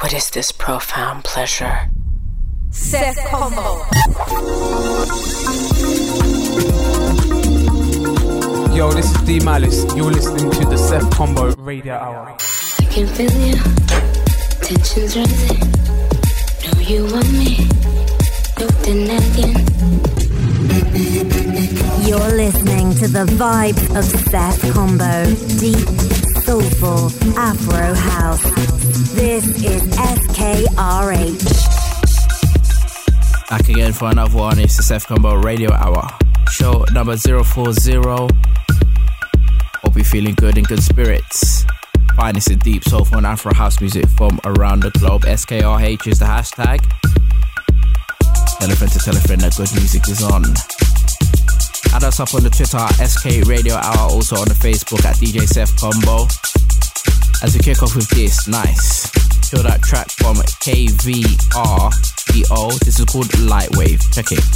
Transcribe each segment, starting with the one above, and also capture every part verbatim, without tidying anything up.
What is this profound pleasure? Seth Combo. Yo, this is D Malice. You're listening to the Seth Combo Radio Hour. I can feel you. Tension's rising. Know you want me. No denying. You're listening to the vibe of Seth Combo. Deep, soulful, Afro house. This is S K R H. Back again for another one. It's the Seth Combo Radio Hour. Show number zero four zero. Hope you're feeling good and good spirits. Finest in deep, soulful and Afro house music from around the globe. S K R H is the hashtag. Tell a friend to tell a friend that good music is on. Add us up on the Twitter at S K Radio Hour. Also on the Facebook at D J Seth Combo. As we kick off with this, nice. Feel that track from K V R E O. This is called Lightwave. Check it.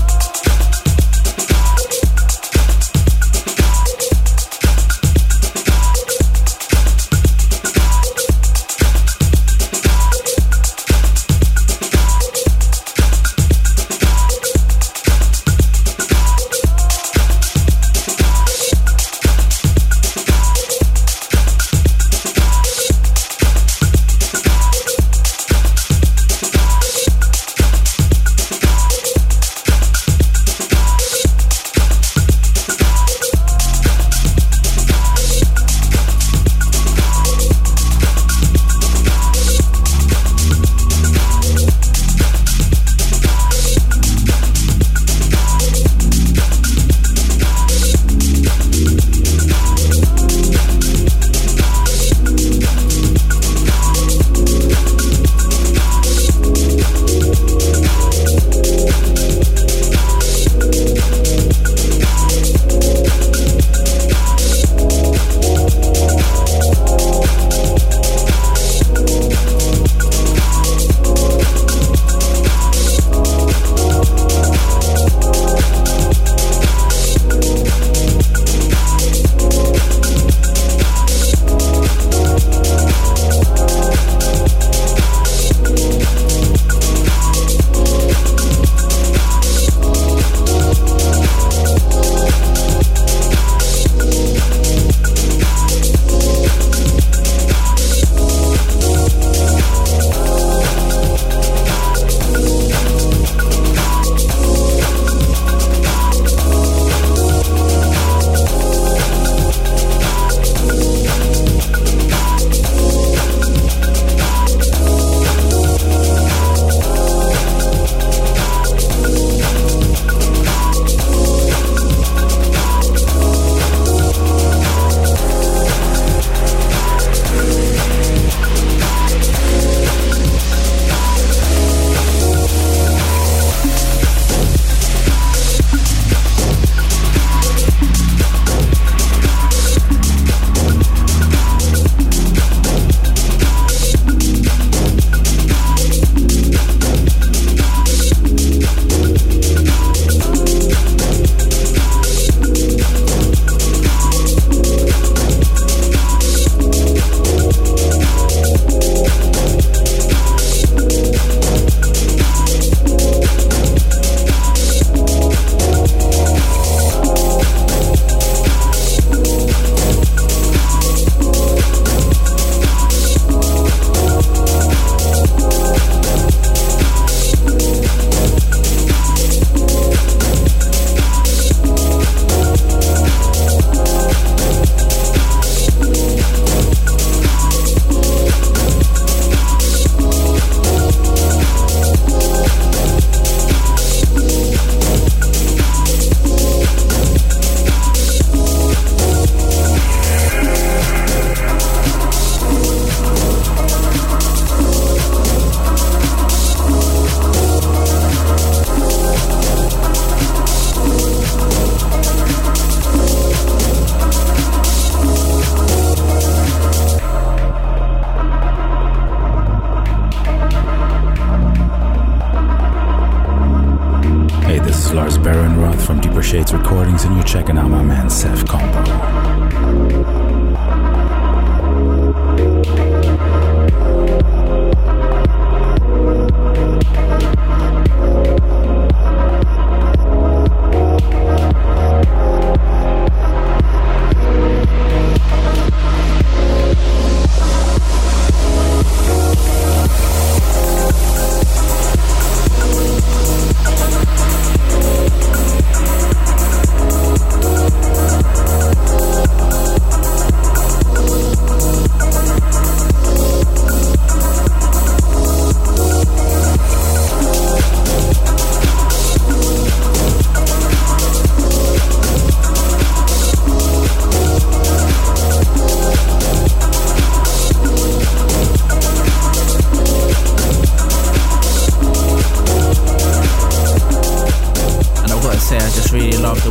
Shades Recordings, and you're checking out my man Seth Combo.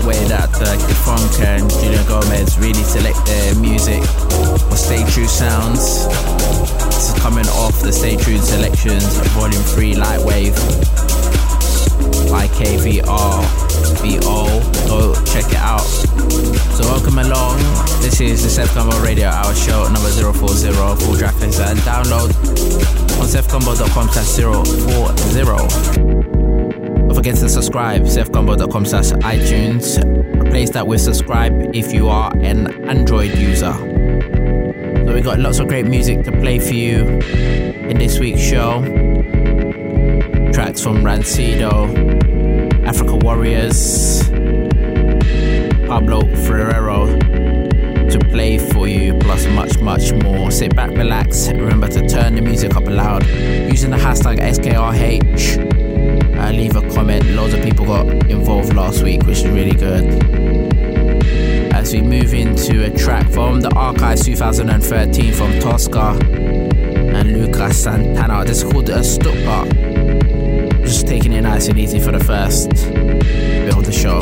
way that uh, Kid Funk and Julian Gomez really select their music for Stay True Sounds. This is coming off the Stay True Selections Volume three Lightwave by K V R V O. Go check it out. So welcome along. This is the Seth Combo Radio Hour Show number zero four zero. Full track list and download on seth combo dot com slash zero four zero. Don't forget to subscribe, seth combo dot com slash iTunes. Replace that with subscribe if you are an Android user. So we got lots of great music to play for you in this week's show. Tracks from Rancido, Africa Warriors, Pablo Ferrero to play for you, plus much, much more. Sit back, relax, remember to turn the music up loud using the hashtag S K R H. Uh, leave a comment. Loads of people got involved last week, which is really good. As we move into a track from the Archives twenty thirteen from Tosca and Lucas Santana. This is called uh, Stuttgart. Just taking it nice and easy for the first bit of the show.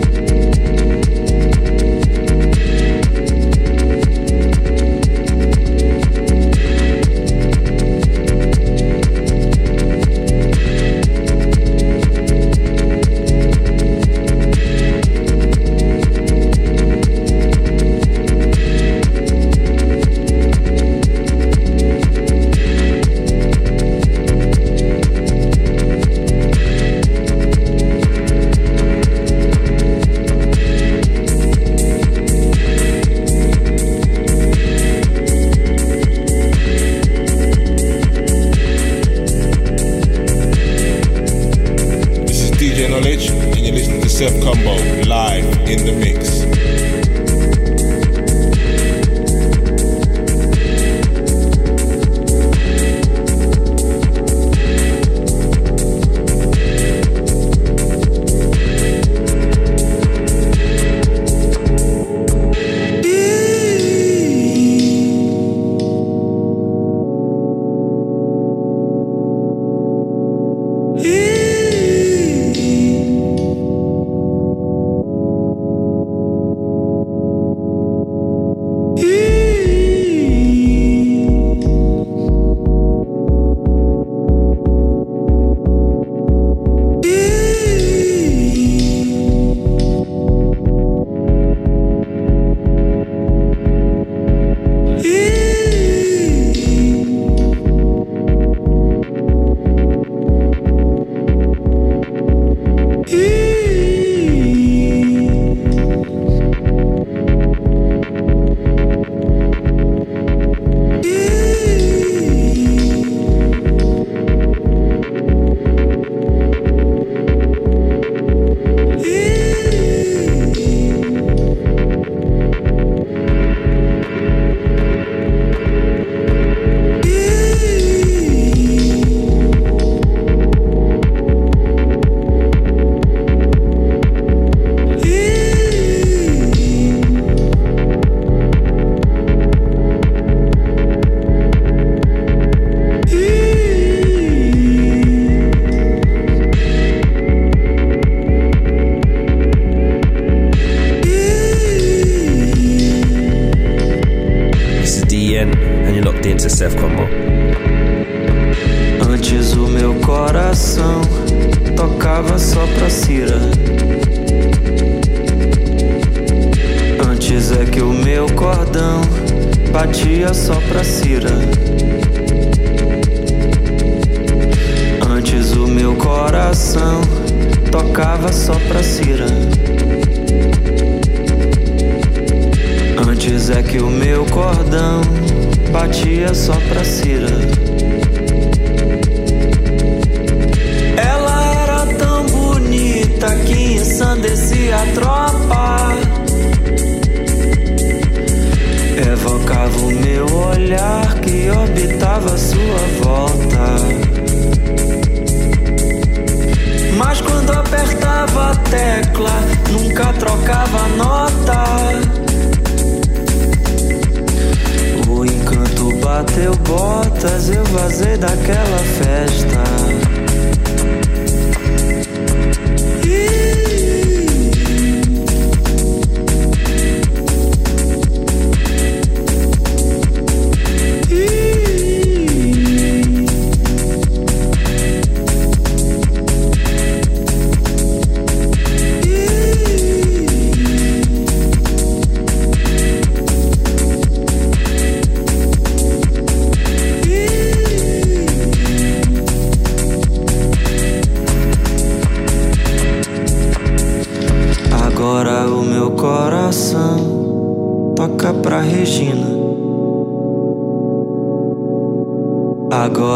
Seth Combo live in the mix.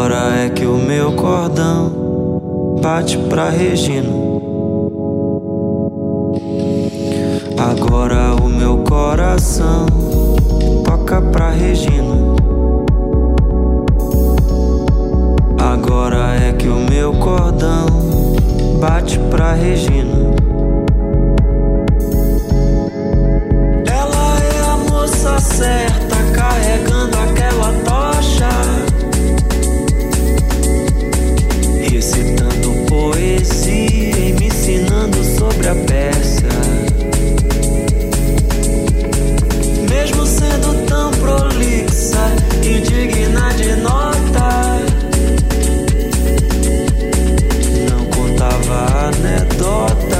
Agora é que o meu cordão bate pra Regina. Agora o meu coração toca pra Regina. Agora é que o meu cordão bate pra Regina. Ela é a moça certa, carregando aquela tocha, recitando poesia e me ensinando sobre a Pérsia. Mesmo sendo tão prolixa e digna de nota, não contava anedota.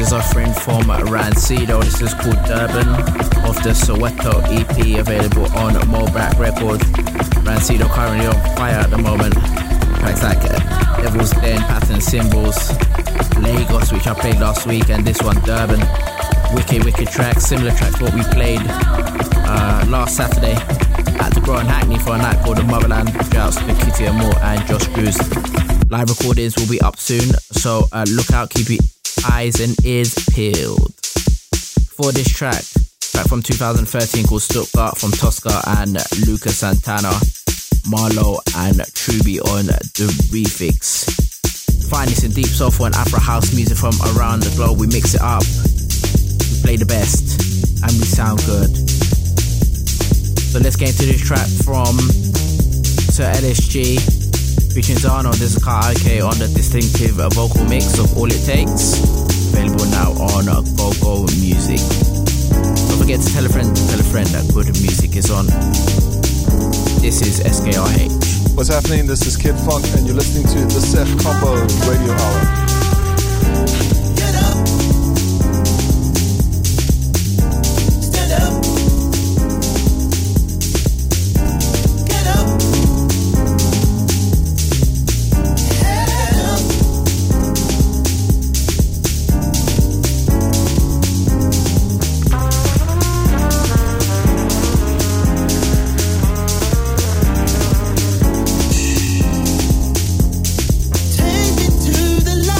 is offering from Rancido. This is called Durban, off the Soweto E P, available on Moback Records. Rancido currently on fire at the moment. Tracks like uh, Devil's Den, Pattern Symbols, Lagos, which I played last week, and this one, Durban. Wicked, wicked tracks, similar tracks to what we played uh, last Saturday at the Grow in Hackney for a night called the Motherland. Shouts to Kitty Amore and Josh Cruz. Live recordings will be up soon, so uh, look out, keep your eyes and ears peeled. For this track, track from two thousand thirteen called Stuttgart from Tosca and Luca Santana, Marlo and Truby on the refix. Find this in deep soulful and Afro house music from around the globe. We mix it up, we play the best, and we sound good. So let's get into this track from Sir L S G featuring Zano. This is Kai K on the distinctive vocal mix of All It Takes, available now on Go Go Music. Don't forget to tell a friend to tell a friend that good music is on. This is S K R H. What's happening? This is Kid Funk, and you're listening to the Seth Combo Radio Hour. Take it to the light.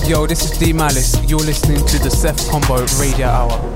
Yo, this is D Malice. You're listening to the Seth Combo Radio Hour.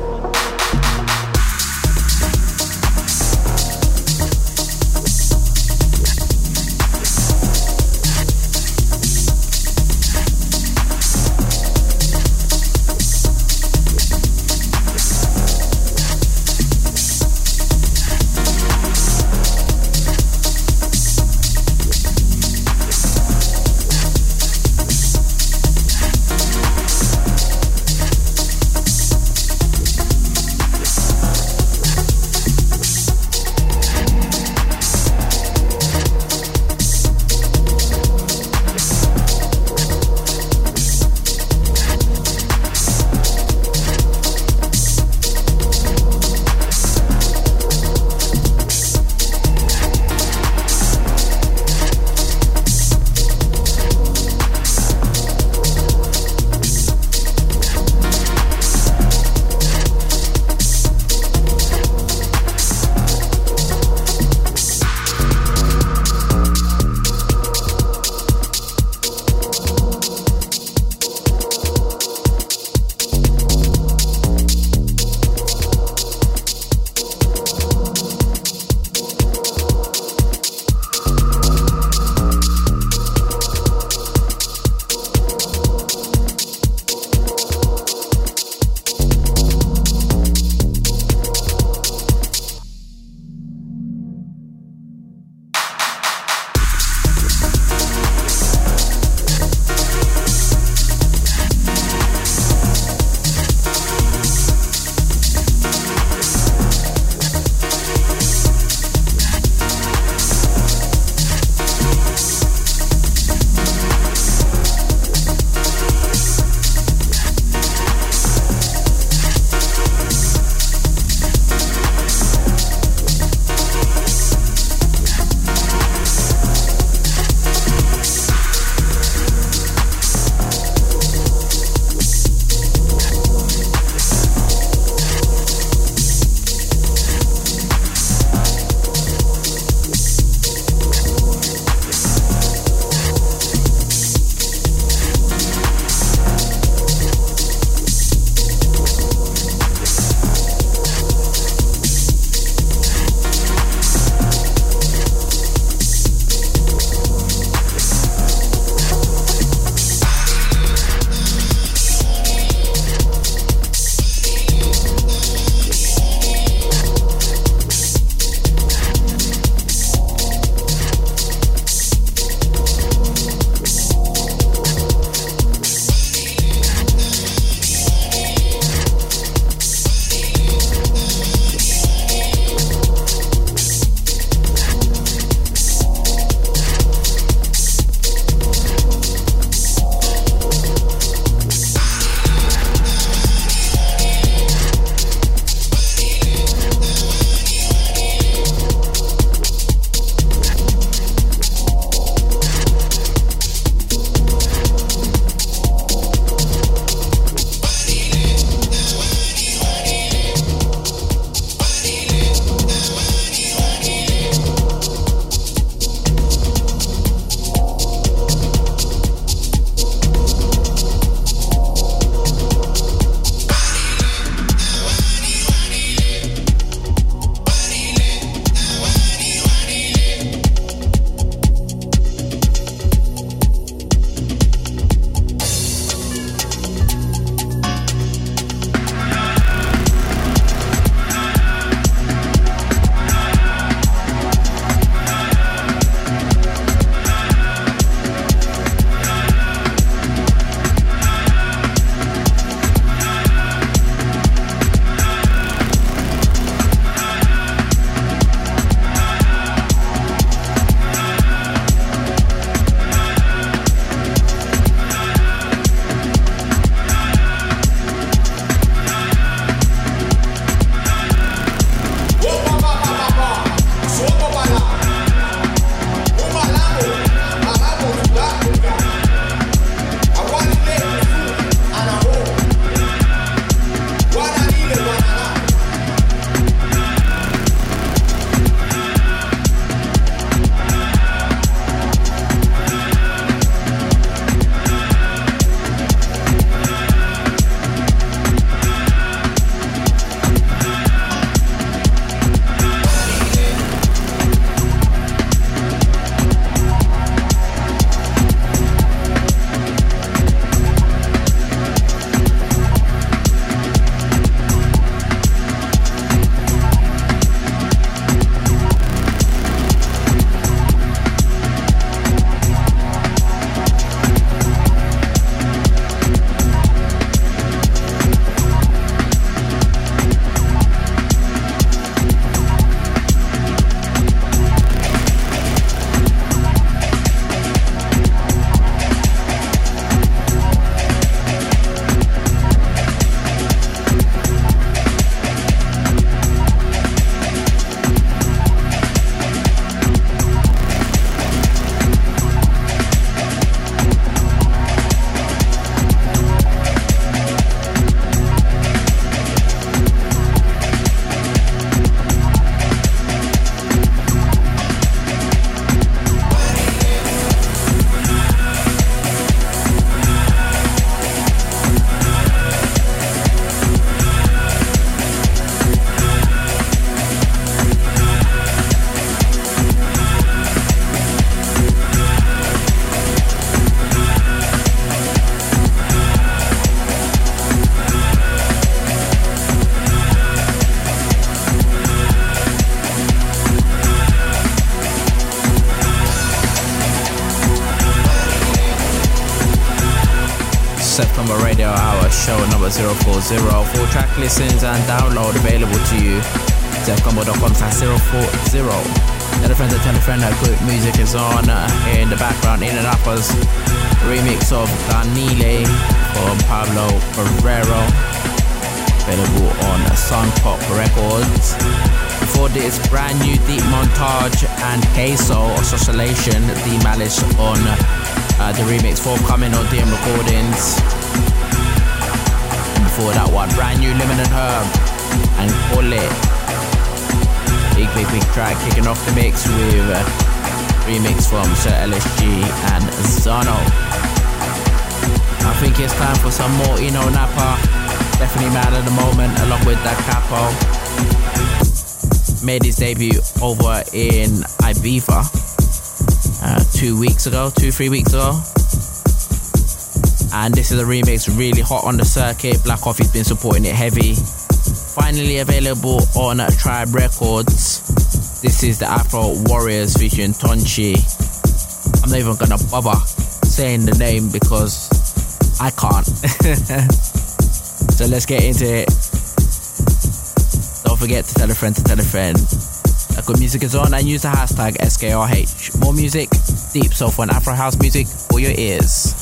Seth Combo Radio Hour, show number zero four zero. Full track listens and download available to you. seth combo dot com slash zero four zero. Tell a friend to tell a friend that good music is on. Uh, in the background, In and Uppers, remix of Danile from Pablo Ferrero, available on Sun Pop Records. Before this, brand new Deep Montage and Queso Oscillation, D Malice on uh, the remix forthcoming on D M Recordings. And before that one, brand new Lemon and Herb and Call It. Big, big, big track kicking off the mix with a remix from Sir L S G and Zano. I think it's time for some more Eno Napa. Definitely mad at the moment, along with Da Capo. Made his debut over in Ibiza uh, two weeks ago, two, three weeks ago. And this is a remix really hot on the circuit. Black Coffee's been supporting it heavy. Finally available on Tribe Records. This is the Afro Warriors featuring Tonchi. I'm not even gonna bother saying the name because I can't. So let's get into it. Don't forget to tell a friend to tell a friend that good music is on, and use the hashtag S K R H. More music, deep soulful and Afro house music for your ears.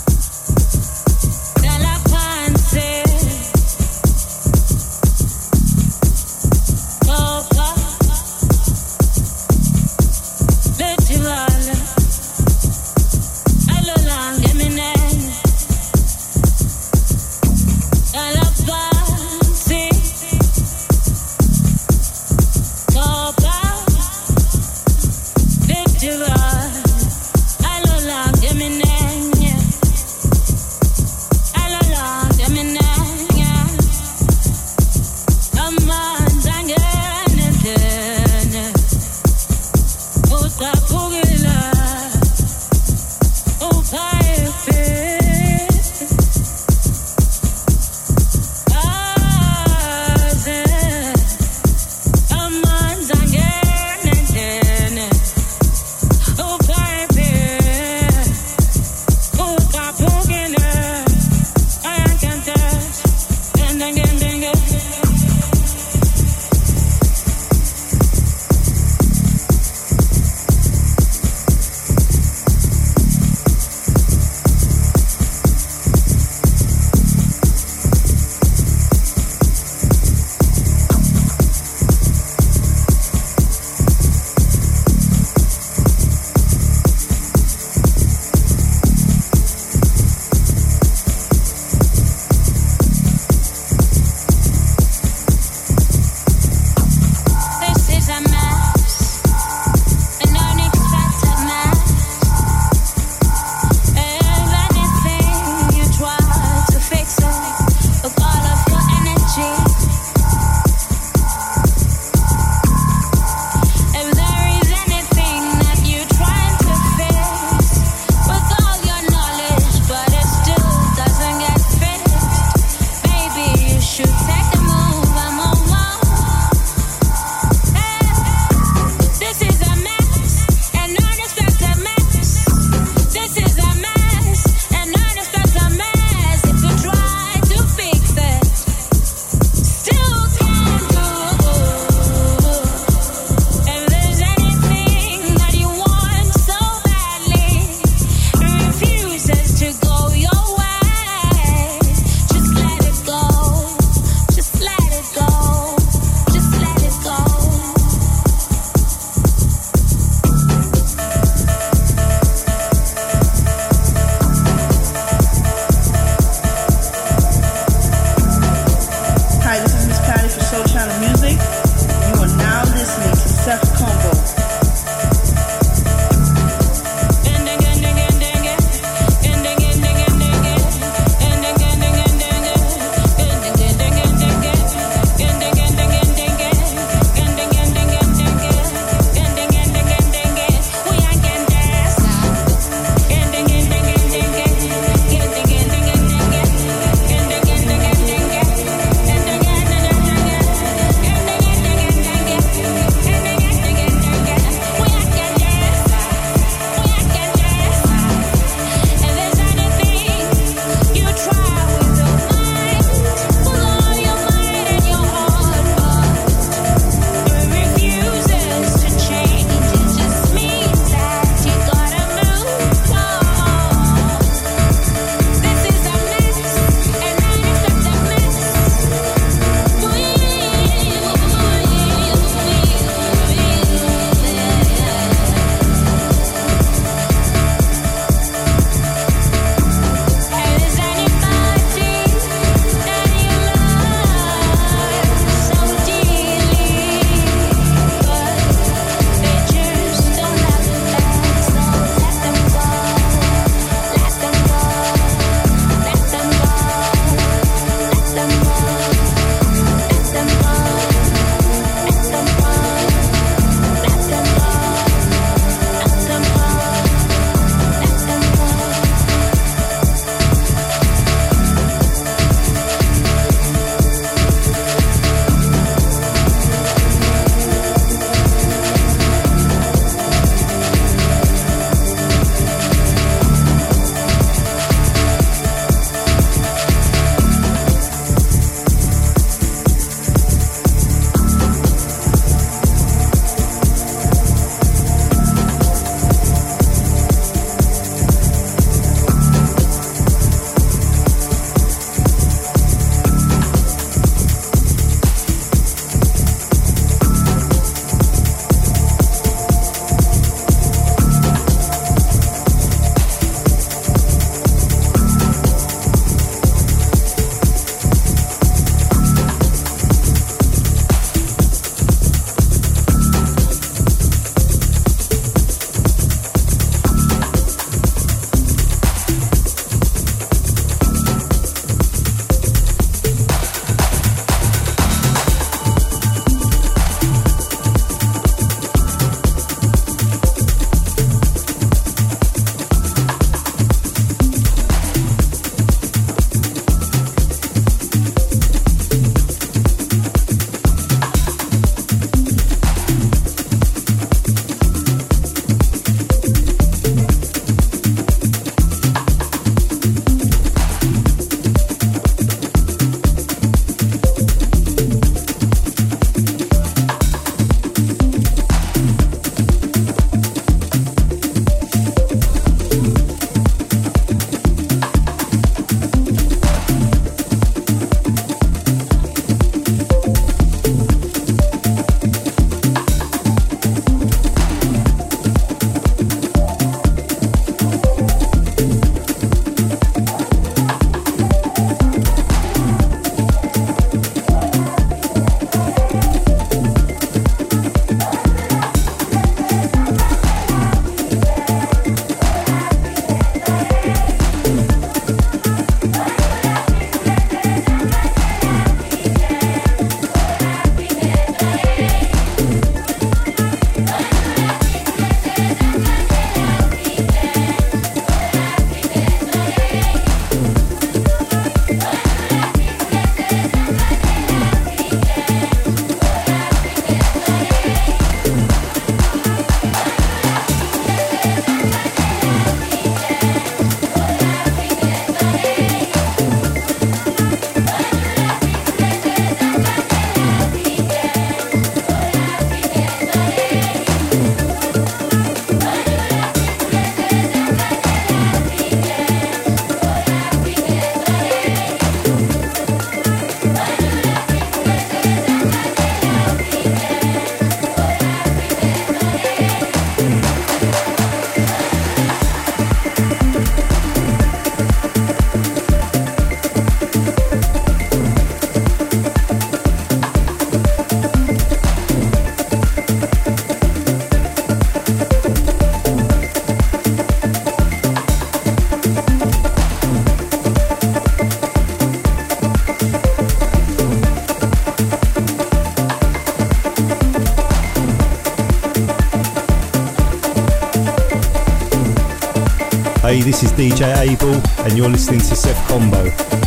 Hey, this is D J Abel, and you're listening to Seth Combo.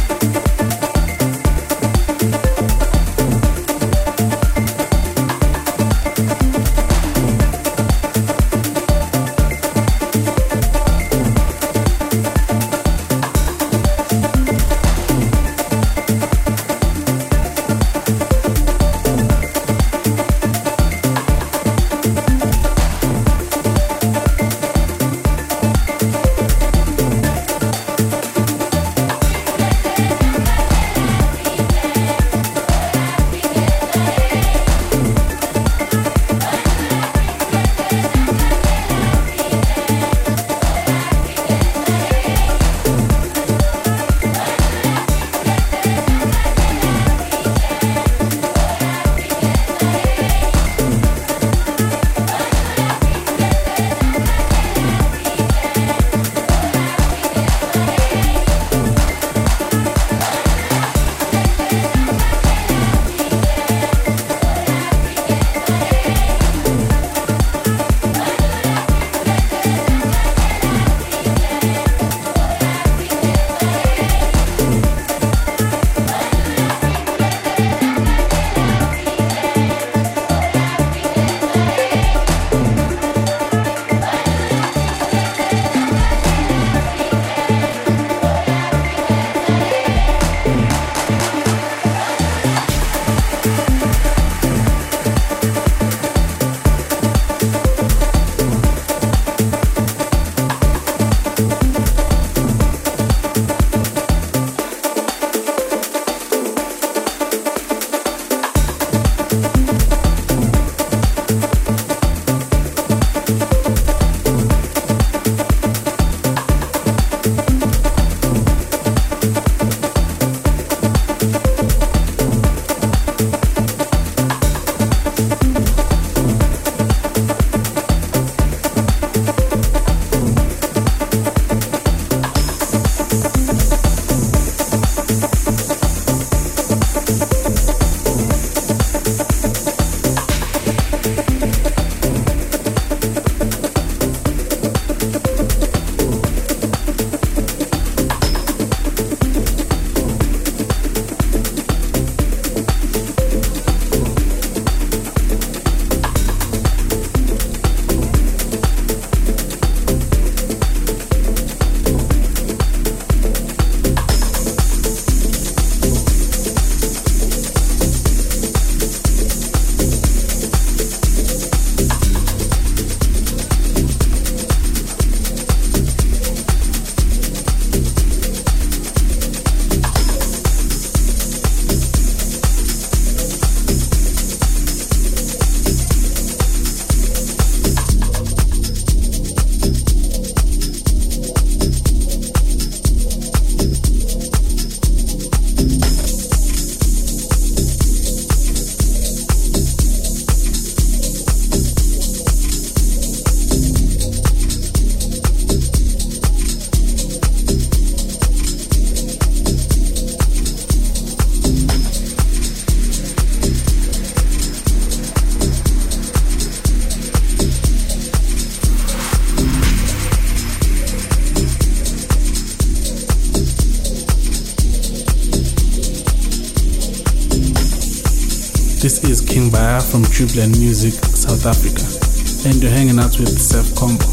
This is King Baya from Tripland Music, South Africa, and you're hanging out with Seth Combo.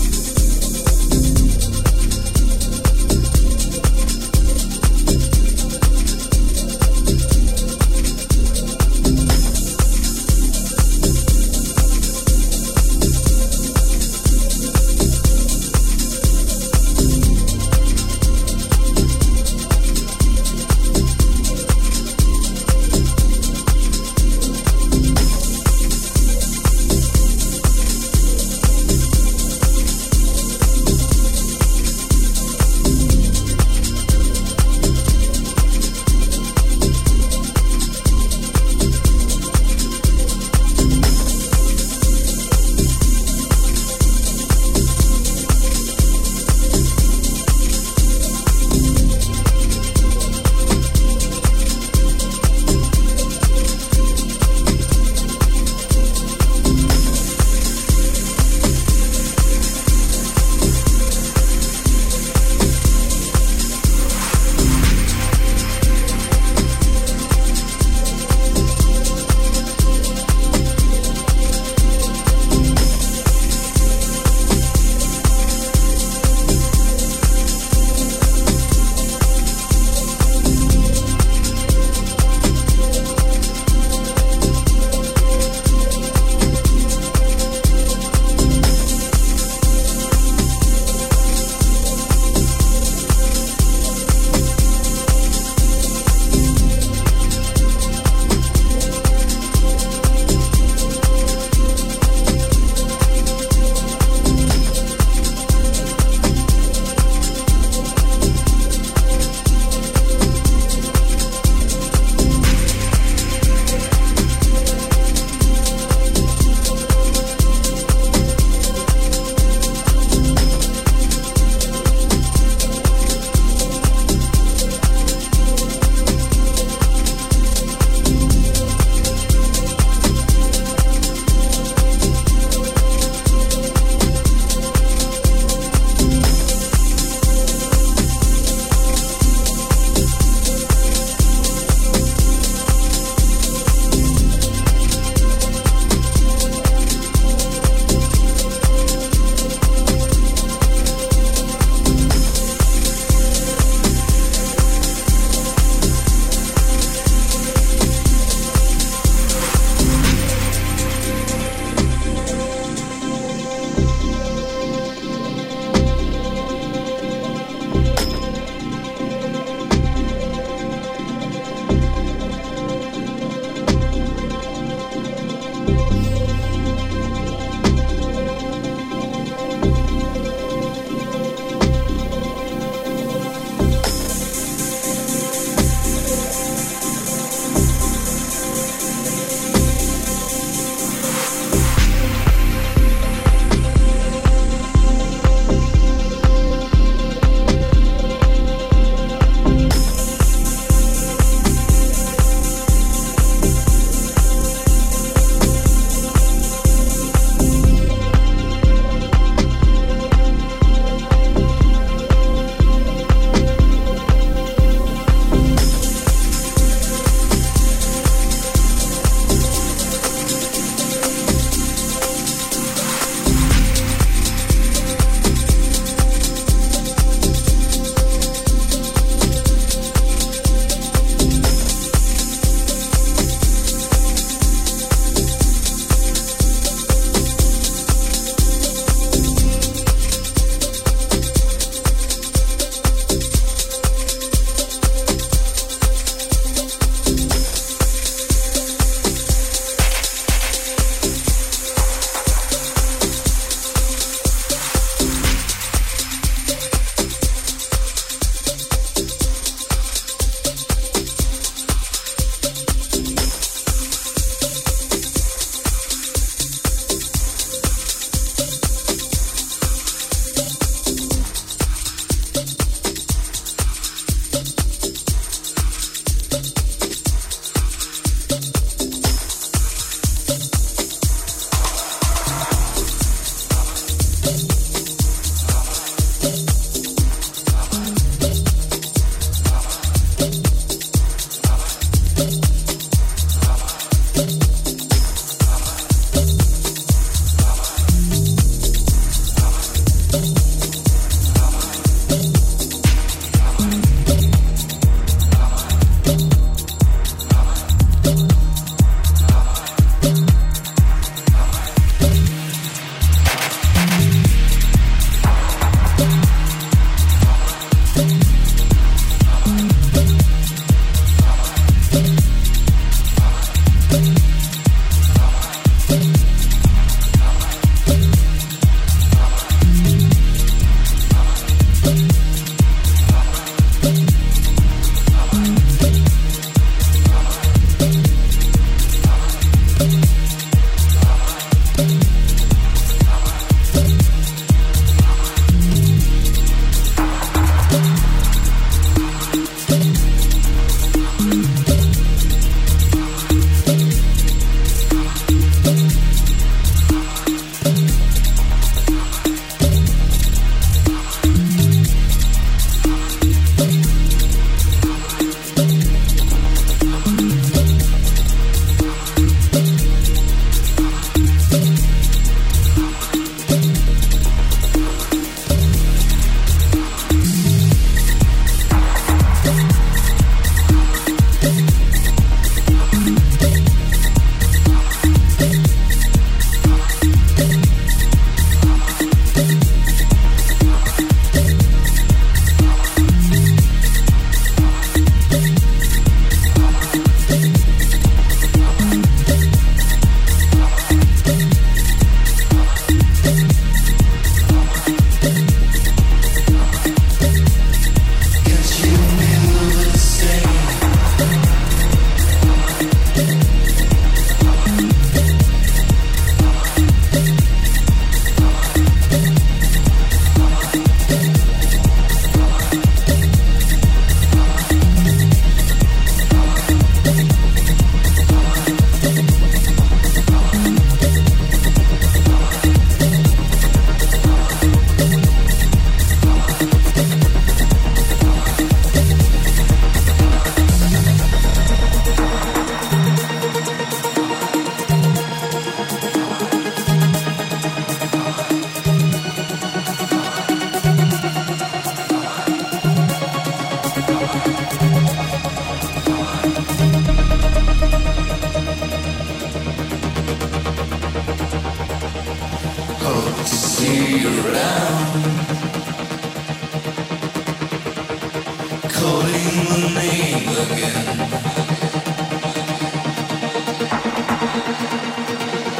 again.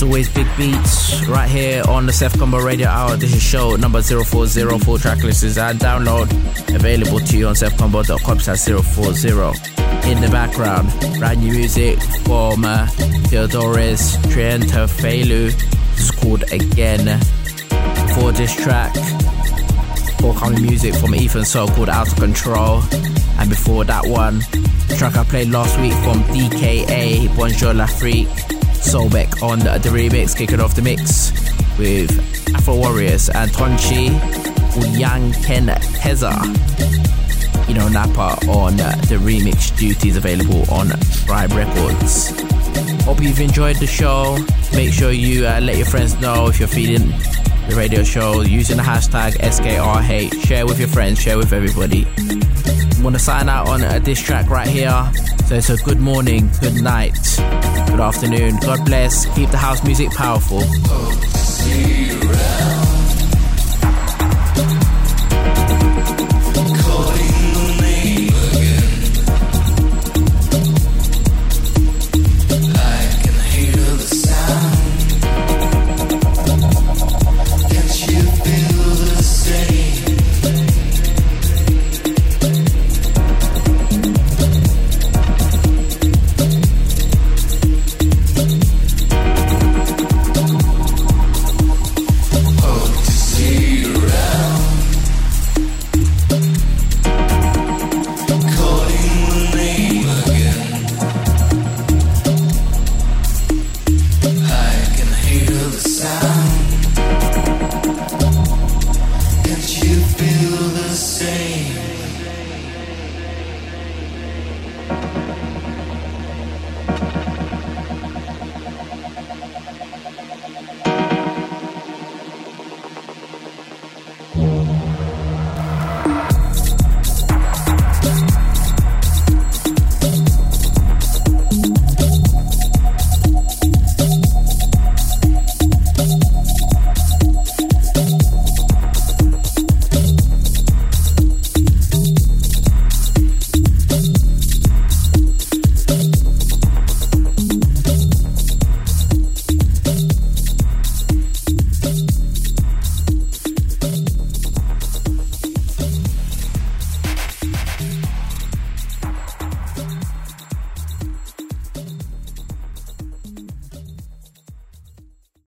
As always, big beats right here on the Seth Combo Radio Hour. This is show number zero four zero. Full track lists and download available to you on seth combo dot com slash zero four zero. In the background, brand new music from uh, Theodoris Trientafylou. It's called Again. For this track, forthcoming music from Ethan Soul called Out of Control. And before that one, the track I played last week from D K A, Bonjour l'Afrique, Solbeck on the, the remix, kicking off the mix with Afro Warriors and Tonchi, Yang Ken Teza, you know, Napa on uh, the remix duties available on Tribe Records. Hope you've enjoyed the show. Make sure you uh, let your friends know if you're feeling the radio show using the hashtag S K R H. Share with your friends, share with everybody. I'm gonna sign out on uh, this track right here. So it's a good morning, good night, good afternoon. God bless. Keep the house music powerful. Hope to see you around. Sound